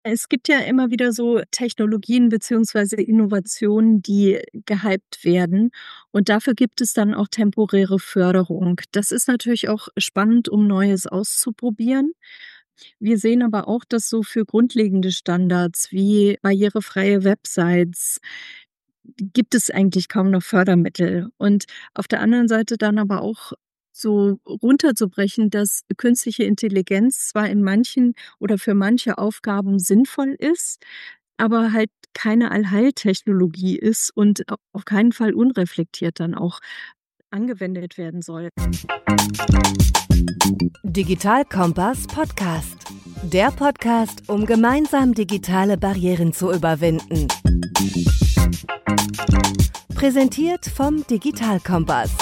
Es gibt ja immer wieder so Technologien beziehungsweise Innovationen, die gehypt werden. Und dafür gibt es dann auch temporäre Förderung. Das ist natürlich auch spannend, um Neues auszuprobieren. Wir sehen aber auch, dass so für grundlegende Standards wie barrierefreie Websites gibt es eigentlich kaum noch Fördermittel. Und auf der anderen Seite dann aber auch so runterzubrechen, dass künstliche Intelligenz zwar in manchen oder für manche Aufgaben sinnvoll ist, aber halt keine Allheiltechnologie ist und auf keinen Fall unreflektiert dann auch angewendet werden soll. Digital Kompass Podcast. Der Podcast, um gemeinsam digitale Barrieren zu überwinden. Präsentiert vom Digital Kompass.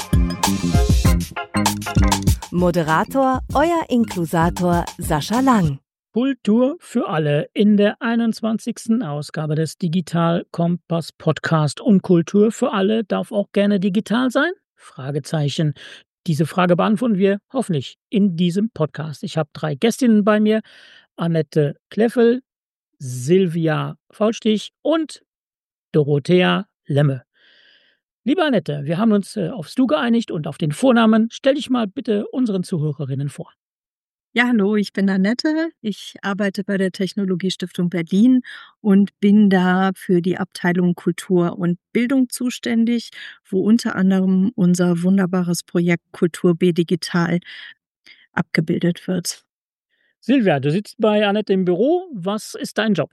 Moderator, euer Inklusator Sascha Lang. Kultur für alle in der 21. Ausgabe des Digital Kompass Podcast. Und Kultur für alle darf auch gerne digital sein? Fragezeichen. Diese Frage beantworten wir hoffentlich in diesem Podcast. Ich habe 3 Gästinnen bei mir. Annette Kleffel, Silvia Faulstich und Dorothea Lemme. Liebe Annette, wir haben uns aufs Du geeinigt und auf den Vornamen. Stell dich mal bitte unseren Zuhörerinnen vor. Ja, hallo, ich bin Annette. Ich arbeite bei der Technologiestiftung Berlin und bin da für die Abteilung Kultur und Bildung zuständig, wo unter anderem unser wunderbares Projekt Kultur B Digital abgebildet wird. Silvia, du sitzt bei Annette im Büro. Was ist dein Job?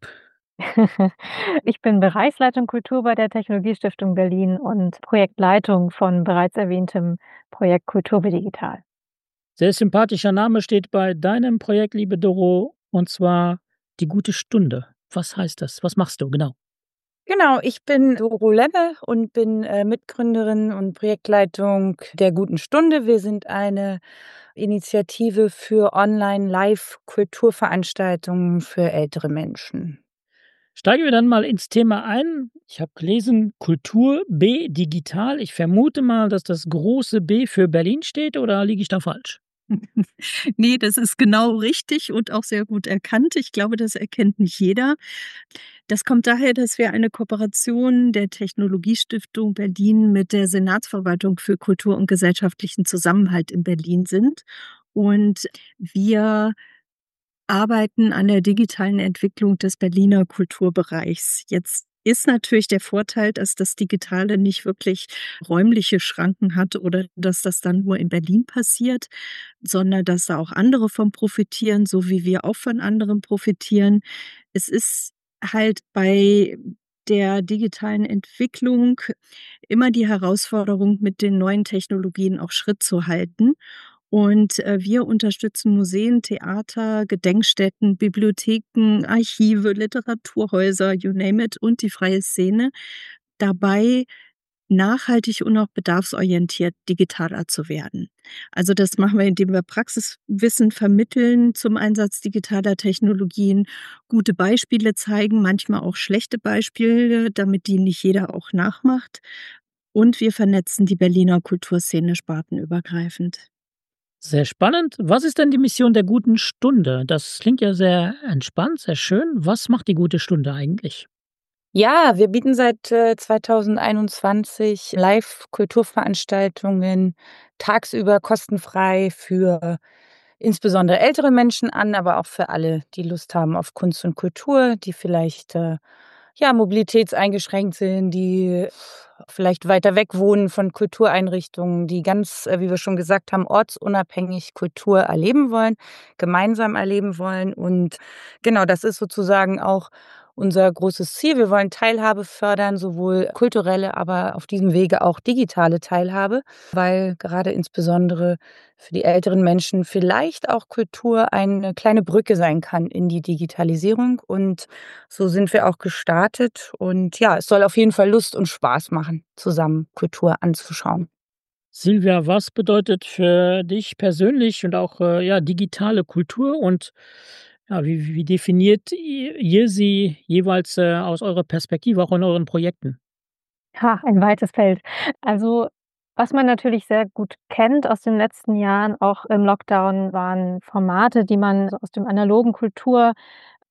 Ich bin Bereichsleitung Kultur bei der Technologiestiftung Berlin und Projektleitung von bereits erwähntem Projekt Kultur B Digital. Sehr sympathischer Name steht bei deinem Projekt, liebe Doro, und zwar die gute Stunde. Was heißt das? Was machst du genau? Genau, ich bin Doro Lemme und bin Mitgründerin und Projektleitung der Guten Stunde. Wir sind eine Initiative für Online-Live-Kulturveranstaltungen für ältere Menschen. Steigen wir dann mal ins Thema ein. Ich habe gelesen, Kultur B Digital. Ich vermute mal, dass das große B für Berlin steht, oder liege ich da falsch? Nee, das ist genau richtig und auch sehr gut erkannt. Ich glaube, das erkennt nicht jeder. Das kommt daher, dass wir eine Kooperation der Technologiestiftung Berlin mit der Senatsverwaltung für Kultur und gesellschaftlichen Zusammenhalt in Berlin sind. Und wir arbeiten an der digitalen Entwicklung des Berliner Kulturbereichs. Jetzt ist natürlich der Vorteil, dass das Digitale nicht wirklich räumliche Schranken hat oder dass das dann nur in Berlin passiert, sondern dass da auch andere von profitieren, so wie wir auch von anderen profitieren. Es ist halt bei der digitalen Entwicklung immer die Herausforderung, mit den neuen Technologien auch Schritt zu halten. Und wir unterstützen Museen, Theater, Gedenkstätten, Bibliotheken, Archive, Literaturhäuser, you name it, und die freie Szene dabei, nachhaltig und auch bedarfsorientiert digitaler zu werden. Also das machen wir, indem wir Praxiswissen vermitteln zum Einsatz digitaler Technologien, gute Beispiele zeigen, manchmal auch schlechte Beispiele, damit die nicht jeder auch nachmacht. Und wir vernetzen die Berliner Kulturszene spartenübergreifend. Sehr spannend. Was ist denn die Mission der guten Stunde? Das klingt ja sehr entspannt, sehr schön. Was macht die gute Stunde eigentlich? Ja, wir bieten seit 2021 Live-Kulturveranstaltungen tagsüber kostenfrei für insbesondere ältere Menschen an, aber auch für alle, die Lust haben auf Kunst und Kultur, die vielleicht mobilitätseingeschränkt sind, die vielleicht weiter weg wohnen von Kultureinrichtungen, die ganz, wie wir schon gesagt haben, ortsunabhängig Kultur erleben wollen, gemeinsam erleben wollen. Und genau, das ist sozusagen auch unser großes Ziel. Wir wollen Teilhabe fördern, sowohl kulturelle, aber auf diesem Wege auch digitale Teilhabe, weil gerade insbesondere für die älteren Menschen vielleicht auch Kultur eine kleine Brücke sein kann in die Digitalisierung. Und so sind wir auch gestartet. Und ja, es soll auf jeden Fall Lust und Spaß machen, zusammen Kultur anzuschauen. Silvia, was bedeutet für dich persönlich und auch digitale Kultur, und wie definiert ihr sie jeweils aus eurer Perspektive, auch in euren Projekten? Ha, ein weites Feld. Also, was man natürlich sehr gut kennt aus den letzten Jahren, auch im Lockdown, waren Formate, die man so aus dem analogen Kulturbereich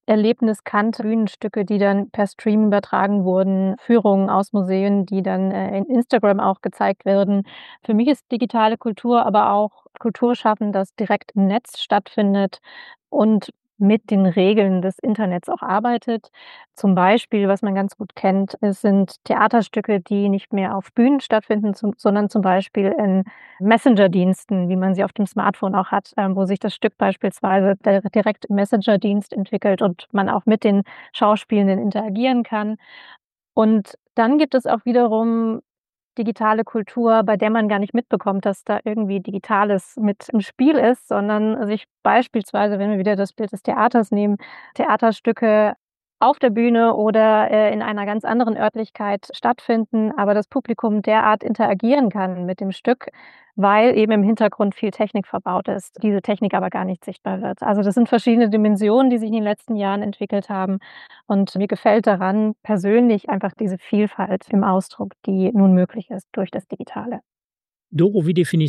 Erlebnis kannte, Bühnenstücke, die dann per Stream übertragen wurden, Führungen aus Museen, die dann, in Instagram auch gezeigt werden. Für mich ist digitale Kultur aber auch Kulturschaffen, das direkt im Netz stattfindet und mit den Regeln des Internets auch arbeitet. Zum Beispiel, was man ganz gut kennt, es sind Theaterstücke, die nicht mehr auf Bühnen stattfinden, sondern zum Beispiel in Messenger-Diensten, wie man sie auf dem Smartphone auch hat, wo sich das Stück beispielsweise direkt im Messenger-Dienst entwickelt und man auch mit den Schauspielenden interagieren kann. Und dann gibt es auch wiederum digitale Kultur, bei der man gar nicht mitbekommt, dass da irgendwie Digitales mit im Spiel ist, sondern sich beispielsweise, wenn wir wieder das Bild des Theaters nehmen, Theaterstücke auf der Bühne oder, in einer ganz anderen Örtlichkeit stattfinden, aber das Publikum derart interagieren kann mit dem Stück, weil eben im Hintergrund viel Technik verbaut ist, diese Technik aber gar nicht sichtbar wird. Also, das sind verschiedene Dimensionen, die sich in den letzten Jahren entwickelt haben. Und mir gefällt daran persönlich einfach diese Vielfalt im Ausdruck, die nun möglich ist durch das Digitale. Doro, wie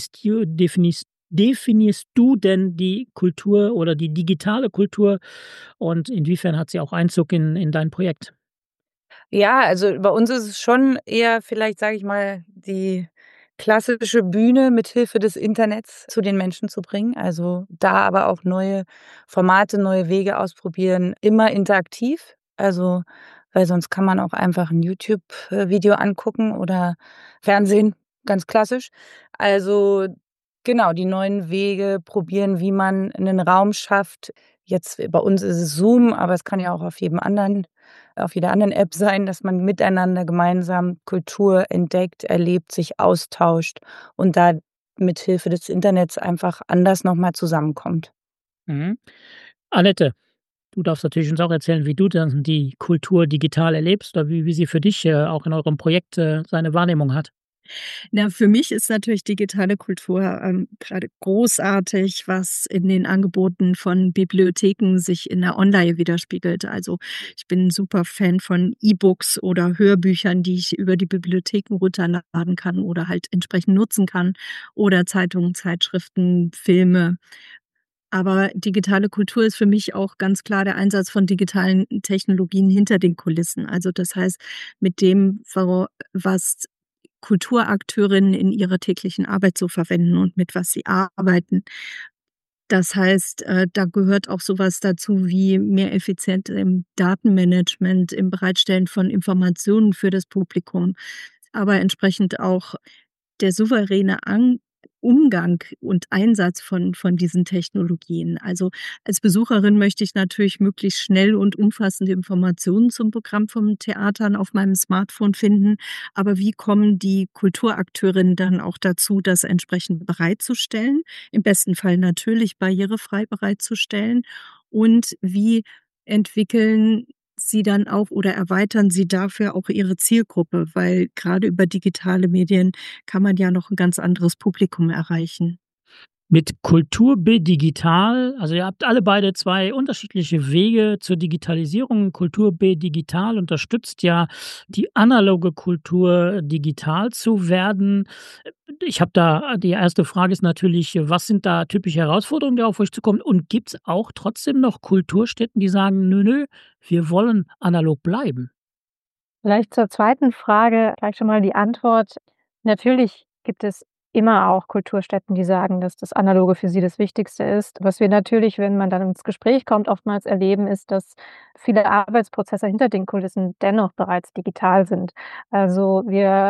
definierst du denn die Kultur oder die digitale Kultur und inwiefern hat sie auch Einzug in dein Projekt? Ja, also bei uns ist es schon eher vielleicht, sage ich mal, die klassische Bühne mit Hilfe des Internets zu den Menschen zu bringen. Also da aber auch neue Formate, neue Wege ausprobieren, immer interaktiv. Also, weil sonst kann man auch einfach ein YouTube-Video angucken oder Fernsehen, ganz klassisch. Also genau, die neuen Wege probieren, wie man einen Raum schafft. Jetzt bei uns ist es Zoom, aber es kann ja auch auf jeder anderen App sein, dass man miteinander gemeinsam Kultur entdeckt, erlebt, sich austauscht und da mit Hilfe des Internets einfach anders noch mal zusammenkommt. Mhm. Annette, du darfst natürlich uns auch erzählen, wie du dann die Kultur digital erlebst oder wie sie für dich, auch in eurem Projekt, seine Wahrnehmung hat. Na, für mich ist natürlich digitale Kultur, grade großartig, was in den Angeboten von Bibliotheken sich in der Online widerspiegelt. Also, ich bin 'n super Fan von E-Books oder Hörbüchern, die ich über die Bibliotheken runterladen kann oder halt entsprechend nutzen kann oder Zeitungen, Zeitschriften, Filme. Aber digitale Kultur ist für mich auch ganz klar der Einsatz von digitalen Technologien hinter den Kulissen. Also, das heißt, mit dem, was Kulturakteurinnen in ihrer täglichen Arbeit so verwenden und mit was sie arbeiten. Das heißt, da gehört auch sowas dazu wie mehr Effizienz im Datenmanagement, im Bereitstellen von Informationen für das Publikum, aber entsprechend auch der souveräne Umgang und Einsatz von diesen Technologien. Also, als Besucherin möchte ich natürlich möglichst schnell und umfassende Informationen zum Programm von Theatern auf meinem Smartphone finden. Aber wie kommen die Kulturakteurinnen dann auch dazu, das entsprechend bereitzustellen? Im besten Fall natürlich barrierefrei bereitzustellen. Und wie entwickeln Sie dann auch oder erweitern Sie dafür auch Ihre Zielgruppe? Weil gerade über digitale Medien kann man ja noch 'n ganz anderes Publikum erreichen. Mit Kultur Digital, also ihr habt alle beide 2 unterschiedliche Wege zur Digitalisierung. Kultur Digital unterstützt ja die analoge Kultur, digital zu werden. Ich habe da die erste Frage ist natürlich, was sind da typische Herausforderungen, die auf euch zukommen? Und gibt's auch trotzdem noch Kulturstätten, die sagen: „Nö, nö, wir wollen analog bleiben?“ Vielleicht zur zweiten Frage gleich schon mal die Antwort. Natürlich gibt es immer auch Kulturstätten, die sagen, dass das Analoge für sie das Wichtigste ist. Was wir natürlich, wenn man dann ins Gespräch kommt, oftmals erleben, ist, dass viele Arbeitsprozesse hinter den Kulissen dennoch bereits digital sind. Also,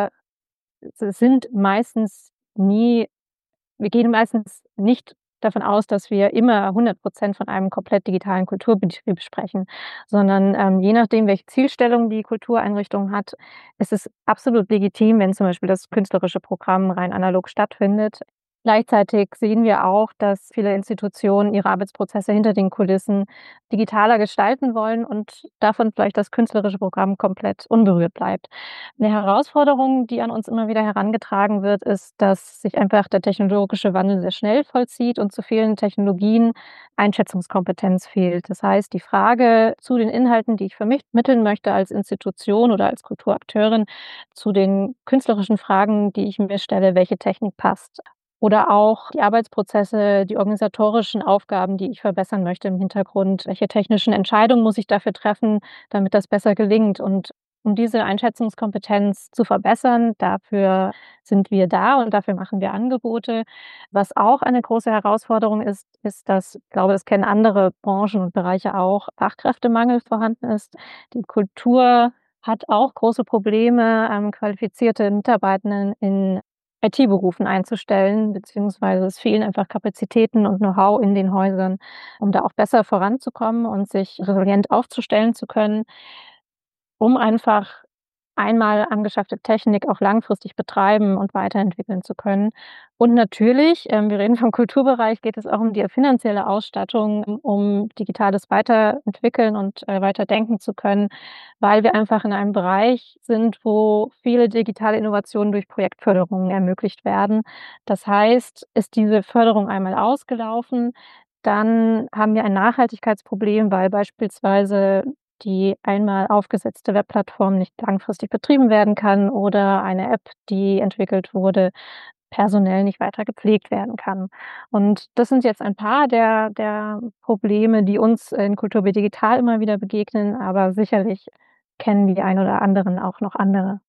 sind meistens nie wir gehen meistens nicht davon aus, dass wir immer 100% von einem komplett digitalen Kulturbetrieb sprechen, sondern, je nachdem, welche Zielstellung die Kultureinrichtung hat, ist es absolut legitim, wenn zum Beispiel das künstlerische Programm rein analog stattfindet. Gleichzeitig sehen wir auch, dass viele Institutionen ihre Arbeitsprozesse hinter den Kulissen digitaler gestalten wollen und davon vielleicht das künstlerische Programm komplett unberührt bleibt. 'Ne Herausforderung, die an uns immer wieder herangetragen wird, ist, dass sich einfach der technologische Wandel sehr schnell vollzieht und zu vielen Technologien Einschätzungskompetenz fehlt. Das heißt, die Frage zu den Inhalten, die ich vermitteln möchte als Institution oder als Kulturakteurin, zu den künstlerischen Fragen, die ich mir stelle: „Welche Technik passt?“ Oder auch die Arbeitsprozesse, die organisatorischen Aufgaben, die ich verbessern möchte im Hintergrund. Welche technischen Entscheidungen muss ich dafür treffen, damit das besser gelingt? Und um diese Einschätzungskompetenz zu verbessern, dafür sind wir da und dafür machen wir Angebote. Was auch eine große Herausforderung ist, dass, ich glaube, das kennen andere Branchen und Bereiche auch, Fachkräftemangel vorhanden ist. Die Kultur hat auch große Probleme, qualifizierte Mitarbeitenden in IT-Berufen einzustellen, beziehungsweise es fehlen einfach Kapazitäten und Know-how in den Häusern, um da auch besser voranzukommen und sich resilient aufzustellen zu können, um einfach einmal angeschaffte Technik auch langfristig betreiben und weiterentwickeln zu können. Und natürlich, wir reden vom Kulturbereich, geht es auch um die finanzielle Ausstattung, um Digitales weiterentwickeln und, weiterdenken zu können, weil wir einfach in einem Bereich sind, wo viele digitale Innovationen durch Projektförderungen ermöglicht werden. Das heißt, ist diese Förderung einmal ausgelaufen, dann haben wir ein Nachhaltigkeitsproblem, weil beispielsweise die einmal aufgesetzte Webplattform nicht langfristig betrieben werden kann oder eine App, die entwickelt wurde, personell nicht weiter gepflegt werden kann. Und das sind jetzt ein paar der Probleme, die uns in Kultur wie digital immer wieder begegnen, aber sicherlich kennen die ein oder anderen auch noch andere.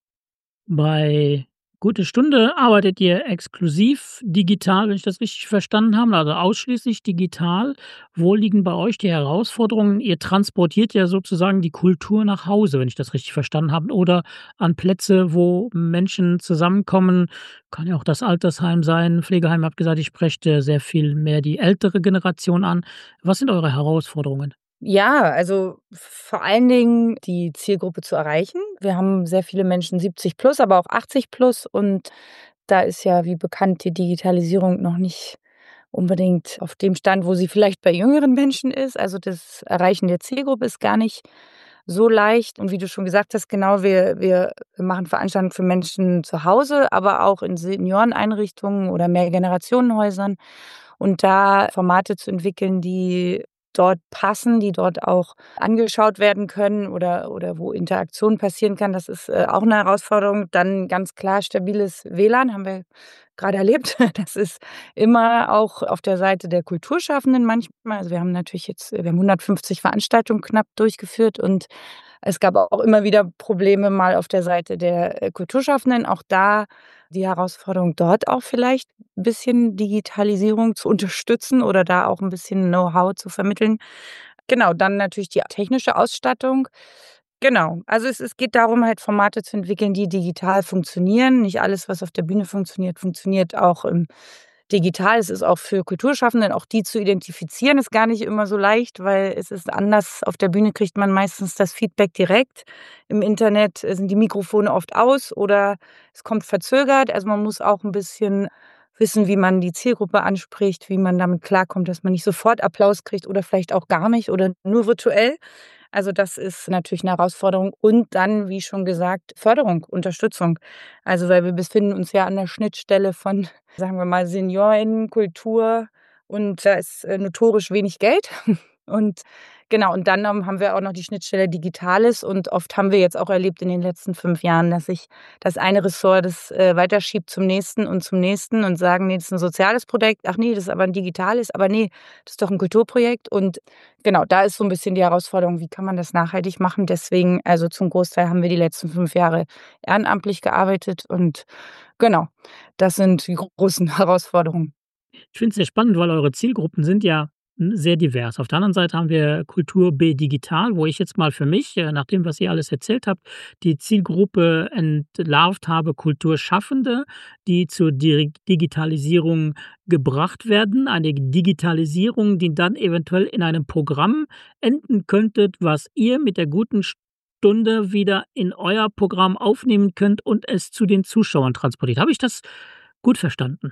Bei Gute Stunde arbeitet ihr exklusiv digital, wenn ich das richtig verstanden habe, also ausschließlich digital. Wo liegen bei euch die Herausforderungen? Ihr transportiert ja sozusagen die Kultur nach Hause, wenn ich das richtig verstanden habe, oder an Plätze, wo Menschen zusammenkommen. Kann ja auch das Altersheim sein, Pflegeheim. Ihr habt gesagt, ich spreche sehr viel mehr die ältere Generation an. Was sind eure Herausforderungen? Ja, also vor allen Dingen die Zielgruppe zu erreichen. Wir haben sehr viele Menschen 70 plus, aber auch 80 plus und da ist ja, wie bekannt, die Digitalisierung noch nicht unbedingt auf dem Stand, wo sie vielleicht bei jüngeren Menschen ist. Also das Erreichen der Zielgruppe ist gar nicht so leicht. Und wie du schon gesagt hast, genau, wir machen Veranstaltungen für Menschen zu Hause, aber auch in Senioreneinrichtungen oder Mehrgenerationenhäusern. Und da Formate zu entwickeln, die dort passen, die dort auch angeschaut werden können oder wo Interaktion passieren kann, das ist auch eine Herausforderung. Dann ganz klar stabiles WLAN, haben wir gerade erlebt. Das ist immer auch auf der Seite der Kulturschaffenden manchmal. Also, wir haben 150 Veranstaltungen knapp durchgeführt und es gab auch immer wieder Probleme mal auf der Seite der, Kulturschaffenden. Auch da die Herausforderung, dort auch vielleicht 'n bisschen Digitalisierung zu unterstützen oder da auch 'n bisschen Know-how zu vermitteln. Genau, dann natürlich die technische Ausstattung. Genau, also es geht darum, halt Formate zu entwickeln, die digital funktionieren. Nicht alles, was auf der Bühne funktioniert, funktioniert auch digital. Es ist auch für Kulturschaffende, auch die zu identifizieren, ist gar nicht immer so leicht, weil es ist anders. Auf der Bühne kriegt man meistens das Feedback direkt. Im Internet sind die Mikrofone oft aus oder es kommt verzögert. Also man muss auch ein bisschen wissen, wie man die Zielgruppe anspricht, wie man damit klarkommt, dass man nicht sofort Applaus kriegt oder vielleicht auch gar nicht oder nur virtuell. Also das ist natürlich eine Herausforderung und dann, wie schon gesagt, Förderung, Unterstützung. Also, weil wir befinden uns ja an der Schnittstelle von, sagen wir mal, Seniorinnenkultur und da ist, notorisch wenig Geld. Und genau, und dann, haben wir auch noch die Schnittstelle Digitales und oft haben wir jetzt auch erlebt in den letzten 5 Jahren, dass sich das eine Ressort das, weiterschiebt zum nächsten und sagen: „Ne, das ist 'n soziales Projekt. Ach ne, das ist aber 'n digitales. Aber ne, das ist doch 'n Kulturprojekt." Und genau, da ist so 'n bisschen die Herausforderung, wie kann man das nachhaltig machen? Deswegen also, zum Großteil haben wir die letzten 5 Jahre ehrenamtlich gearbeitet und genau, das sind die großen Herausforderungen. Ich finde es sehr spannend, weil eure Zielgruppen sind ja, sehr divers. Auf der anderen Seite haben wir Kultur B digital, wo ich jetzt mal für mich, nach dem, was ihr alles erzählt habt, die Zielgruppe entlarvt habe, Kulturschaffende, die zur Digitalisierung gebracht werden. Eine Digitalisierung, die dann eventuell in einem Programm enden könnte, was ihr mit der Guten Stunde wieder in euer Programm aufnehmen könnt und es zu den Zuschauern transportiert. Habe ich das gut verstanden?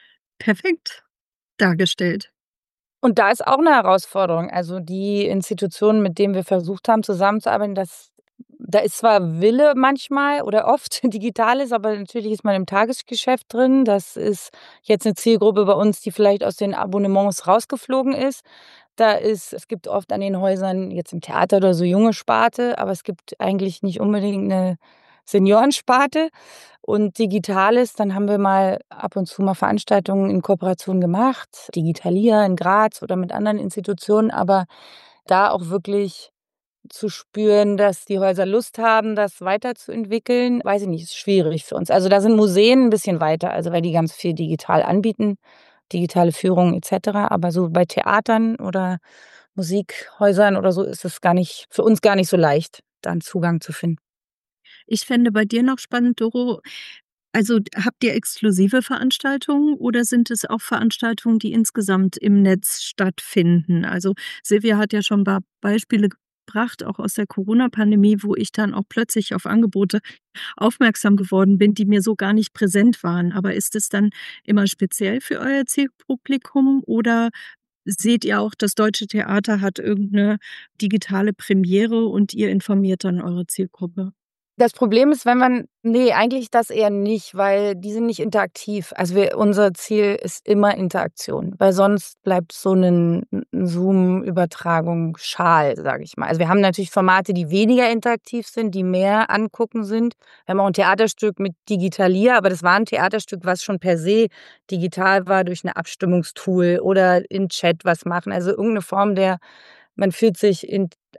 Perfekt dargestellt. Und da ist auch 'ne Herausforderung. Also, die Institutionen, mit denen wir versucht haben, zusammenzuarbeiten, da ist zwar Wille manchmal oder oft Digitales, aber natürlich ist man im Tagesgeschäft drin. Das ist jetzt 'ne Zielgruppe bei uns, die vielleicht aus den Abonnements rausgeflogen ist. Es gibt oft an den Häusern jetzt im Theater oder so junge Sparte, aber es gibt eigentlich nicht unbedingt 'ne Seniorensparte. Und Digitales, dann haben wir mal ab und zu mal Veranstaltungen in Kooperation gemacht, Digitalia in Graz oder mit anderen Institutionen, aber da auch wirklich zu spüren, dass die Häuser Lust haben, das weiterzuentwickeln, weiß ich nicht, ist schwierig für uns. Also da sind Museen ein bisschen weiter, also weil die ganz viel digital anbieten, digitale Führung et cetera. Aber so bei Theatern oder Musikhäusern oder so ist es für uns gar nicht so leicht, da 'n Zugang zu finden. Ich fände bei dir noch spannend, Doro, also habt ihr exklusive Veranstaltungen oder sind es auch Veranstaltungen, die insgesamt im Netz stattfinden? Also Silvia hat ja schon ein paar Beispiele gebracht, auch aus der Corona-Pandemie, wo ich dann auch plötzlich auf Angebote aufmerksam geworden bin, die mir so gar nicht präsent waren. Aber ist es dann immer speziell für euer Zielpublikum oder seht ihr auch, das Deutsche Theater hat irgendeine digitale Premiere und ihr informiert dann eure Zielgruppe? Das Problem ist, eigentlich das eher nicht, weil die sind nicht interaktiv. Also unser Ziel ist immer Interaktion, weil sonst bleibt so 'nen Zoom-Übertragung schal, sage ich mal. Also, wir haben natürlich Formate, die weniger interaktiv sind, die mehr angucken sind. Wir haben auch 'n Theaterstück mit Digitalia, aber das war 'n Theaterstück, was schon per se digital war durch 'ne Abstimmungstool oder in Chat was machen. Also, irgend 'ne Form der man fühlt sich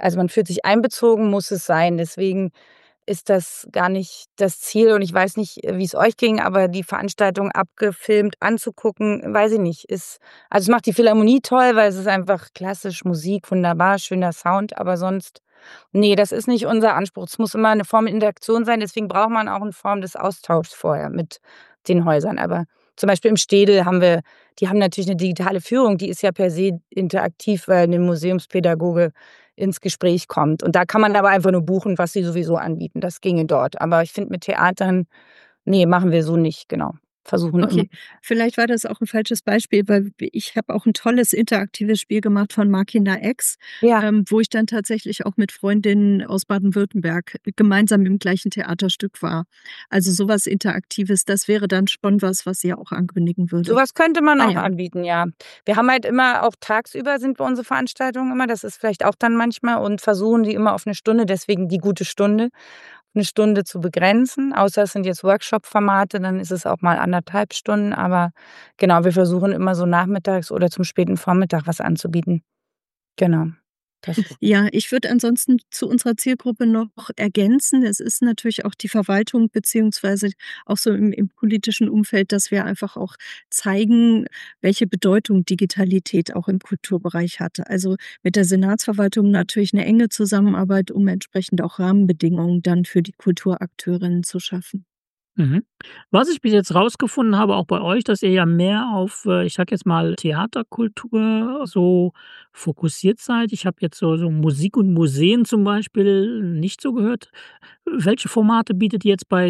einbezogen, muss es sein. Deswegen ist das gar nicht das Ziel und ich weiß nicht, wie es euch ging, aber die Veranstaltung abgefilmt anzugucken, weiß ich nicht, es macht die Philharmonie toll, weil es ist einfach klassisch Musik, wunderbar, schöner Sound, aber sonst ne, das ist nicht unser Anspruch. Es muss immer 'ne Form der Interaktion sein, deswegen braucht man auch 'ne Form des Austauschs vorher mit den Häusern. Aber zum Beispiel im Städel die haben natürlich 'ne digitale Führung, die ist ja per se interaktiv, weil 'ne Museumspädagoge ins Gespräch kommt. Und da kann man aber einfach nur buchen, was sie sowieso anbieten. Das ginge dort. Aber ich finde mit Theatern, ne, machen wir so nicht, genau. Versuchen immer. Okay, vielleicht war das auch 'n falsches Beispiel, weil ich habe auch 'n tolles interaktives Spiel gemacht von Machina X, Ja. wo ich dann tatsächlich auch mit Freundinnen aus Baden-Württemberg gemeinsam im gleichen Theaterstück war. Also so was Interaktives, das wäre dann schon was, was ihr auch ankündigen So würdet. was könnte man Ah auch ja. anbieten, ja. Wir haben halt immer auch tagsüber sind bei unsere Veranstaltungen immer, das ist vielleicht auch dann manchmal und versuchen die immer auf 'ne Stunde, deswegen die gute Stunde, 'ne Stunde zu begrenzen. Außer es sind jetzt Workshop-Formate, dann ist es auch mal 1,5 Stunden. Aber genau, wir versuchen immer so nachmittags oder zum späten Vormittag was anzubieten. Genau. Das Ja, ich würde ansonsten zu unserer Zielgruppe noch ergänzen. Es ist natürlich auch die Verwaltung beziehungsweise auch so im politischen Umfeld, dass wir einfach auch zeigen, welche Bedeutung Digitalität auch im Kulturbereich hat. Also mit der Senatsverwaltung natürlich eine enge Zusammenarbeit, um entsprechend auch Rahmenbedingungen dann für die Kulturakteurinnen zu schaffen. Mhm. Was ich bis jetzt rausgefunden habe, auch bei euch, dass ihr ja mehr auf, ich sage jetzt mal, Theaterkultur so fokussiert seid. Ich habe jetzt so Musik und Museen zum Beispiel nicht so gehört. Welche Formate bietet ihr jetzt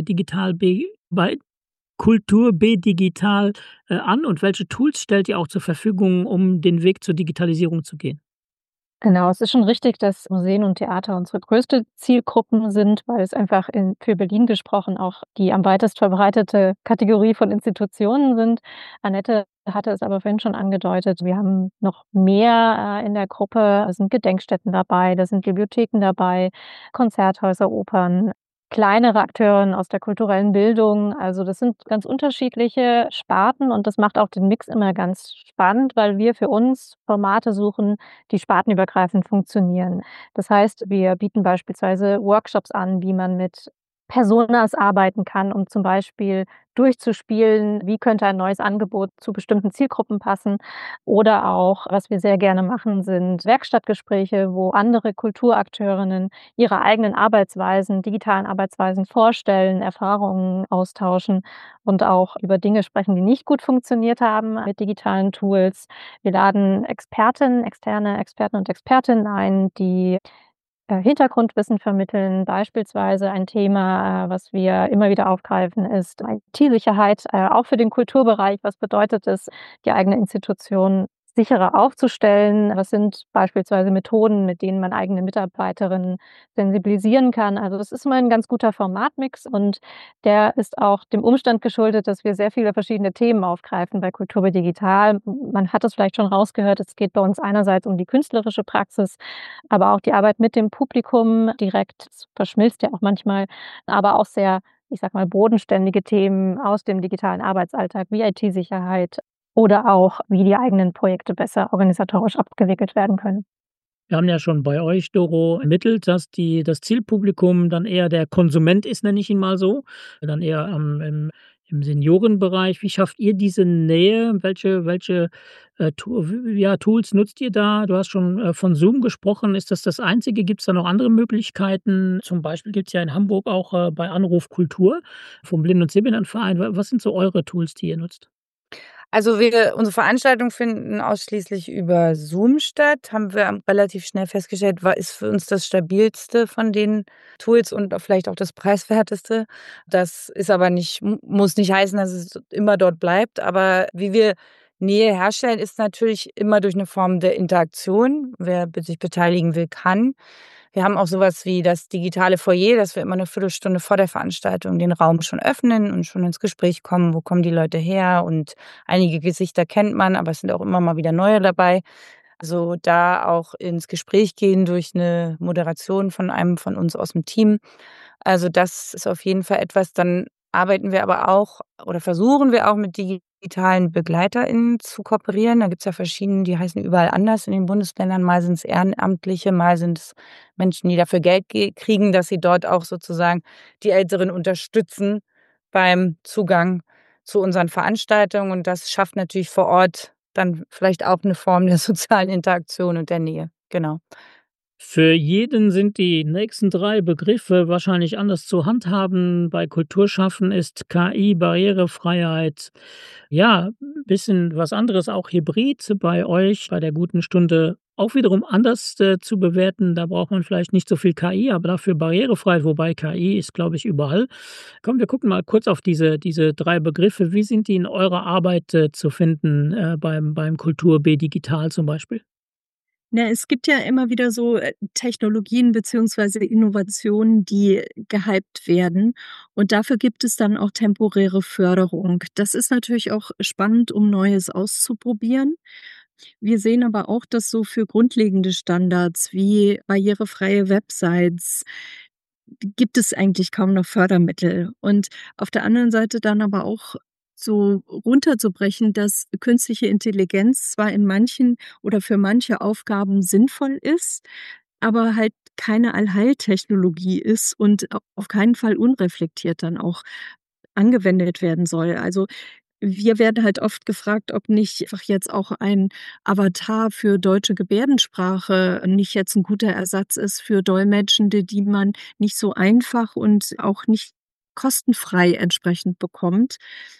bei Kultur B Digital, an und welche Tools stellt ihr auch zur Verfügung, um den Weg zur Digitalisierung zu gehen? Genau, es ist schon richtig, dass Museen und Theater unsere größte Zielgruppen sind, weil es einfach für Berlin gesprochen auch die am weitest verbreitete Kategorie von Institutionen sind. Annette hatte es aber vorhin schon angedeutet, wir haben noch mehr, in der Gruppe. Es sind Gedenkstätten dabei, da sind Bibliotheken dabei, Konzerthäuser, Opern, kleinere Akteurinnen aus der kulturellen Bildung. Also, das sind ganz unterschiedliche Sparten und das macht auch den Mix immer ganz spannend, weil wir für uns Formate suchen, die spartenübergreifend funktionieren. Das heißt, wir bieten beispielsweise Workshops an, wie man mit Personas arbeiten kann, um zum Beispiel durchzuspielen, wie könnte ein neues Angebot zu bestimmten Zielgruppen passen. Oder auch, was wir sehr gerne machen, sind Werkstattgespräche, wo andere Kulturakteurinnen ihre eigenen Arbeitsweisen, digitalen Arbeitsweisen vorstellen, Erfahrungen austauschen und auch über Dinge sprechen, die nicht gut funktioniert haben mit digitalen Tools. Wir laden Expertinnen, externe Experten und Expertinnen ein, die Hintergrundwissen vermitteln. Beispielsweise ein Thema, was wir immer wieder aufgreifen, ist IT-Sicherheit, auch für den Kulturbereich. Was bedeutet es, die eigene Institution sicherer aufzustellen? Was sind beispielsweise Methoden, mit denen man eigene Mitarbeiterinnen sensibilisieren kann? Also das ist immer ein ganz guter Formatmix und der ist auch dem Umstand geschuldet, dass wir sehr viele verschiedene Themen aufgreifen bei Kultur Digital. Man hat es vielleicht schon rausgehört, es geht bei uns einerseits um die künstlerische Praxis, aber auch die Arbeit mit dem Publikum direkt, das verschmilzt ja auch manchmal, aber auch sehr ich sage mal, bodenständige Themen aus dem digitalen Arbeitsalltag wie IT-Sicherheit oder auch, wie die eigenen Projekte besser organisatorisch abgewickelt werden können. Wir haben ja schon bei euch, Doro, ermittelt, dass das Zielpublikum dann eher der Konsument ist, nenne ich ihn mal so, dann eher im Seniorenbereich. Wie schafft ihr diese Nähe? Welche Tools nutzt ihr da? Du hast schon von Zoom gesprochen. Ist das Einzige? Gibt es da noch andere Möglichkeiten? Zum Beispiel gibt es ja in Hamburg auch bei Anruf Kultur vom Blinden- und Sehbehindertenverein. Was sind so eure Tools, die ihr nutzt? Also, unsere Veranstaltungen finden ausschließlich über Zoom statt, haben wir relativ schnell festgestellt, ist für uns das stabilste von den Tools und auch vielleicht auch das preiswerteste. Das ist aber nicht muss nicht heißen, dass es immer dort bleibt, aber wie wir Nähe herstellen, ist natürlich immer durch eine Form der Interaktion. Wer sich beteiligen will, kann. Wir haben auch sowas wie das digitale Foyer, dass wir immer eine Viertelstunde vor der Veranstaltung den Raum schon öffnen und schon ins Gespräch kommen. Wo kommen die Leute her? Und einige Gesichter kennt man, aber es sind auch immer mal wieder neue dabei. Also, da auch ins Gespräch gehen durch eine Moderation von einem von uns aus dem Team. Also, das ist auf jeden Fall etwas. Dann arbeiten wir aber auch oder versuchen wir auch mit digitalen BegleiterInnen zu kooperieren. Da gibt's ja verschiedene, die heißen überall anders in den Bundesländern. Mal sind's Ehrenamtliche, mal sind es Menschen, die dafür Geld kriegen, dass sie dort auch sozusagen die Älteren unterstützen beim Zugang zu unseren Veranstaltungen. Und das schafft natürlich vor Ort dann vielleicht auch eine Form der sozialen Interaktion und der Nähe. Genau. Für jeden sind die nächsten 3 Begriffe wahrscheinlich anders zu handhaben. Bei Kulturschaffen ist KI, Barrierefreiheit, ja, 'n bisschen was anderes, auch Hybrid bei euch, bei der guten Stunde auch wiederum anders, zu bewerten. Da braucht man vielleicht nicht so viel KI, aber dafür Barrierefreiheit, wobei KI ist, glaube ich, überall. Komm, wir gucken mal kurz auf diese 3 Begriffe. Wie sind die in eurer Arbeit, zu finden, beim Kultur B Digital zum Beispiel? Na, es gibt ja immer wieder so, Technologien beziehungsweise Innovationen, die gehypt werden und dafür gibt es dann auch temporäre Förderung. Das ist natürlich auch spannend, um Neues auszuprobieren. Wir sehen aber auch, dass so für grundlegende Standards wie barrierefreie Websites gibt es eigentlich kaum noch Fördermittel. Und auf der anderen Seite dann aber auch so runterzubrechen, dass künstliche Intelligenz zwar in manchen oder für manche Aufgaben sinnvoll ist, aber halt keine Allheiltechnologie ist und auf keinen Fall unreflektiert dann auch angewendet werden soll. Also, wir werden halt oft gefragt, ob nicht einfach jetzt auch ein Avatar für deutsche Gebärdensprache nicht jetzt 'n guter Ersatz ist für Dolmetschende, die man nicht so einfach und auch nicht kostenfrei entsprechend bekommt.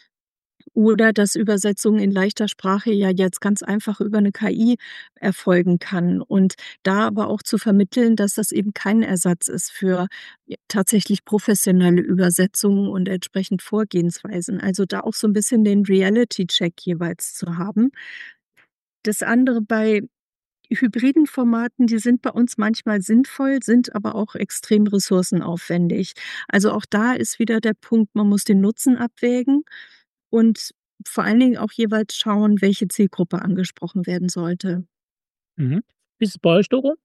Oder dass Übersetzung in leichter Sprache ja jetzt ganz einfach über 'ne KI erfolgen kann. Und da aber auch zu vermitteln, dass das eben kein Ersatz ist für tatsächlich professionelle Übersetzungen und entsprechend Vorgehensweisen. Also, da auch so 'n bisschen den Reality-Check jeweils zu haben. Das andere bei hybriden Formaten, die sind bei uns manchmal sinnvoll, sind aber auch extrem ressourcenaufwendig. Also, auch da ist wieder der Punkt, man muss den Nutzen abwägen und vor allen Dingen auch jeweils schauen, welche Zielgruppe angesprochen werden sollte. Mhm. Wie ist es bei euch, Doro?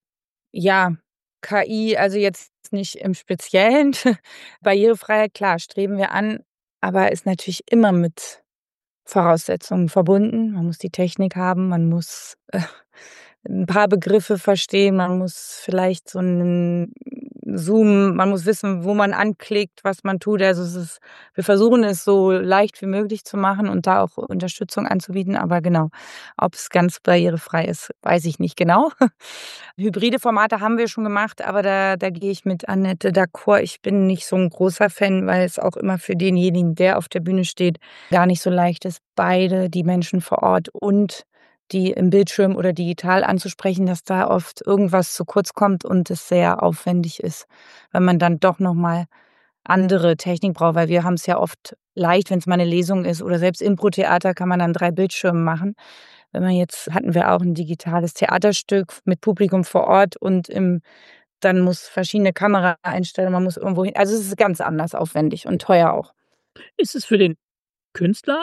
Ja, KI, also jetzt nicht im Speziellen. Barrierefreiheit, klar, streben wir an, aber ist natürlich immer mit Voraussetzungen verbunden. Man muss die Technik haben, man muss, 'n paar Begriffe verstehen, man muss vielleicht so 'nen Zoom man muss wissen, wo man anklickt, was man tut. Also, wir versuchen es so leicht wie möglich zu machen und da auch Unterstützung anzubieten, aber genau, ob's ganz barrierefrei ist, weiß ich nicht genau. Hybride Formate haben wir schon gemacht, aber da gehe ich mit Annette d'accord. Ich bin nicht so 'n großer Fan, weil es auch immer für denjenigen, der auf der Bühne steht, gar nicht so leicht ist, beide, die Menschen vor Ort und die im Bildschirm oder digital anzusprechen, dass da oft irgendwas zu kurz kommt und es sehr aufwendig ist, wenn man dann doch noch mal andere Technik braucht, weil wir haben's ja oft leicht, wenn's mal 'ne Lesung ist oder selbst Impro-Theater kann man an 3 Bildschirmen machen. Wenn man jetzt hatten wir auch 'n digitales Theaterstück mit Publikum vor Ort und dann muss verschiedene Kameraeinstellungen, man muss irgendwo hin, also, es ist ganz anders aufwendig und teuer auch. Ist es für den Künstler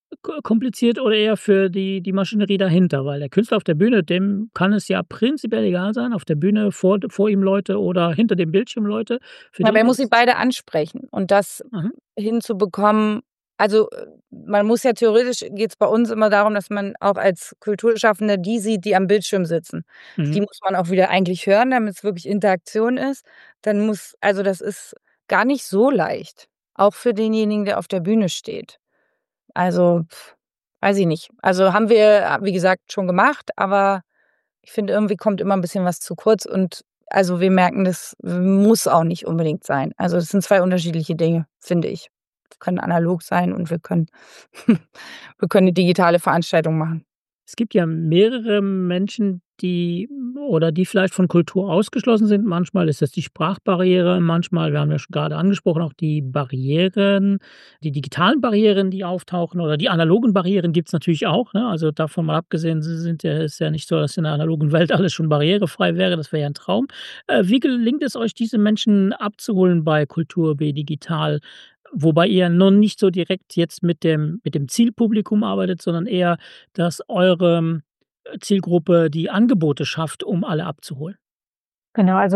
kompliziert oder eher für die Maschinerie dahinter? Weil der Künstler auf der Bühne, dem kann es ja prinzipiell egal sein, auf der Bühne vor ihm Leute oder hinter dem Bildschirm Leute. Für Aber den er muss sie ist beide ansprechen und das mhm, hinzubekommen. Also, man muss ja theoretisch, geht's bei uns immer darum, dass man auch als Kulturschaffender die sieht, die am Bildschirm sitzen. Die mhm. muss man auch wieder eigentlich hören, damit's wirklich Interaktion ist. Das ist gar nicht so leicht, auch für denjenigen, der auf der Bühne steht. Also, weiß ich nicht. Also, haben wir, wie gesagt, schon gemacht, aber ich finde, irgendwie kommt immer 'n bisschen was zu kurz und also, wir merken, das muss auch nicht unbedingt sein. Also, das sind 2 unterschiedliche Dinge, finde ich. Wir können analog sein und wir können wir können 'ne digitale Veranstaltung machen. Es gibt ja mehrere Menschen, die vielleicht von Kultur ausgeschlossen sind. Manchmal ist das die Sprachbarriere, manchmal, wir haben ja schon gerade angesprochen, auch die Barrieren, die digitalen Barrieren, die auftauchen oder die analogen Barrieren gibt's natürlich auch, ne? Also, davon mal abgesehen, sie sind ja ist ja nicht so, dass in der analogen Welt alles schon barrierefrei wäre, das wäre ja ein Traum. Wie gelingt es euch, diese Menschen abzuholen bei Kultur B digital? Wobei ihr noch nicht so direkt jetzt mit dem Zielpublikum arbeitet, sondern eher, dass eure Zielgruppe die Angebote schafft, um alle abzuholen. Genau, also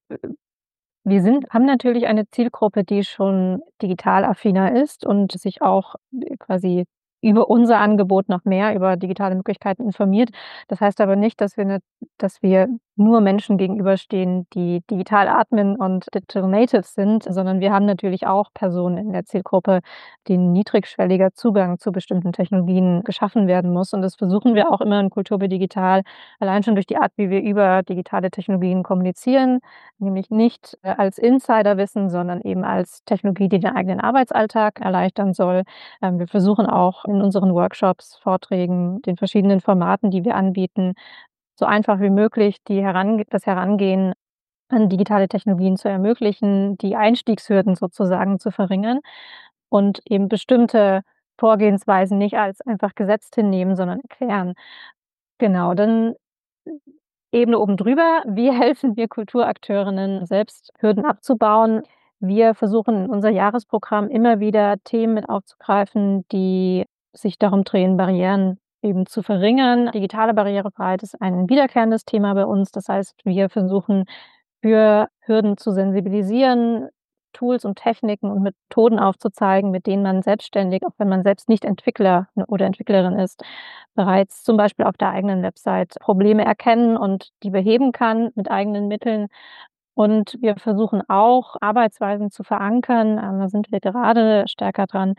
wir haben natürlich eine Zielgruppe, die schon digital affiner ist und sich auch quasi über unser Angebot noch mehr über digitale Möglichkeiten informiert. Das heißt aber nicht, dass wir nur Menschen gegenüberstehen, die digital atmen und Digital Natives sind, sondern wir haben natürlich auch Personen in der Zielgruppe, denen niedrigschwelliger Zugang zu bestimmten Technologien geschaffen werden muss. Und das versuchen wir auch immer in Kultur Digital, allein schon durch die Art, wie wir über digitale Technologien kommunizieren. Nämlich nicht, als Insiderwissen, sondern eben als Technologie, die den eigenen Arbeitsalltag erleichtern soll. Wir versuchen auch in unseren Workshops, Vorträgen, den verschiedenen Formaten, die wir anbieten, so einfach wie möglich das Herangehen an digitale Technologien zu ermöglichen, die Einstiegshürden sozusagen zu verringern und eben bestimmte Vorgehensweisen nicht als einfach gesetzt hinnehmen, sondern erklären. Genau, dann Ebene oben drüber. Wie helfen wir Kulturakteurinnen, selbst Hürden abzubauen? Wir versuchen in unser Jahresprogramm immer wieder Themen mit aufzugreifen, die sich darum drehen, Barrieren eben zu verringern. Digitale Barrierefreiheit ist ein wiederkehrendes Thema bei uns. Das heißt, wir versuchen, für Hürden zu sensibilisieren, Tools und Techniken und Methoden aufzuzeigen, mit denen man selbstständig, auch wenn man selbst nicht Entwickler oder Entwicklerin ist, bereits zum Beispiel auf der eigenen Website Probleme erkennen und die beheben kann mit eigenen Mitteln. Und wir versuchen auch, Arbeitsweisen zu verankern, da sind wir gerade stärker dran,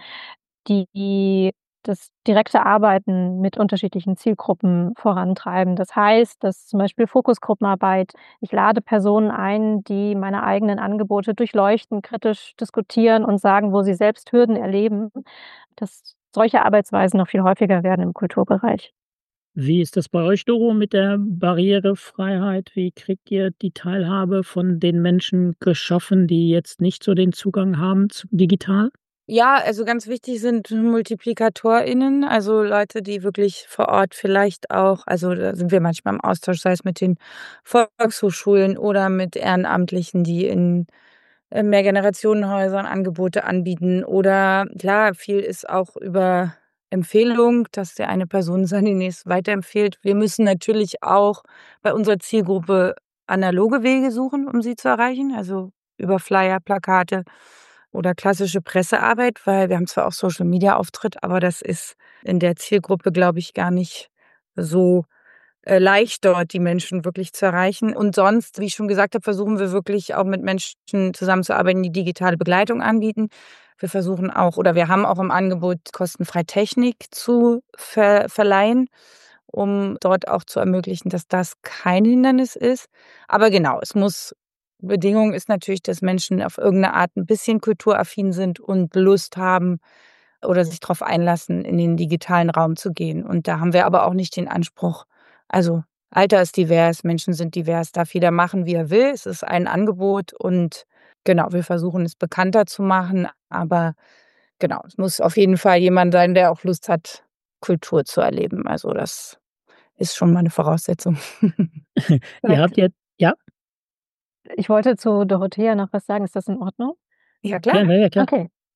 die das direkte Arbeiten mit unterschiedlichen Zielgruppen vorantreiben. Das heißt, dass zum Beispiel Fokusgruppenarbeit, ich lade Personen ein, die meine eigenen Angebote durchleuchten, kritisch diskutieren und sagen, wo sie selbst Hürden erleben, dass solche Arbeitsweisen noch viel häufiger werden im Kulturbereich. Wie ist das bei euch, Doro, mit der Barrierefreiheit? Wie kriegt ihr die Teilhabe von den Menschen geschaffen, die jetzt nicht so den Zugang haben zu digital? Ja, also ganz wichtig sind MultiplikatorInnen, also Leute, die wirklich vor Ort vielleicht auch, also da sind wir manchmal im Austausch, sei es mit den Volkshochschulen oder mit Ehrenamtlichen, die in Mehrgenerationenhäusern Angebote anbieten. Oder klar, viel ist auch über Empfehlung, dass der eine Person seine nächste weiterempfiehlt. Wir müssen natürlich auch bei unserer Zielgruppe analoge Wege suchen, um sie zu erreichen, also über Flyer, Plakate oder klassische Pressearbeit, weil wir haben zwar auch Social-Media-Auftritt, aber das ist in der Zielgruppe, glaube ich, gar nicht so leicht, dort die Menschen wirklich zu erreichen. Und sonst, wie ich schon gesagt habe, versuchen wir wirklich auch mit Menschen zusammenzuarbeiten, die digitale Begleitung anbieten. Wir versuchen auch oder wir haben auch im Angebot, kostenfrei Technik zu verleihen, um dort auch zu ermöglichen, dass das kein Hindernis ist. Aber genau, Bedingung ist natürlich, dass Menschen auf irgendeine Art ein bisschen kulturaffin sind und Lust haben oder sich darauf einlassen, in den digitalen Raum zu gehen. Und da haben wir aber auch nicht den Anspruch, also, Alter ist divers, Menschen sind divers, darf jeder machen, wie er will. Es ist ein Angebot und genau, wir versuchen es bekannter zu machen, aber genau, es muss auf jeden Fall jemand sein, der auch Lust hat, Kultur zu erleben. Also, das ist schon mal 'ne Voraussetzung. Ihr Vielleicht habt jetzt ja, Ich wollte zu Dorothea noch was sagen. Ist das in Ordnung? Ja klar. gerne, ja klar. Okay.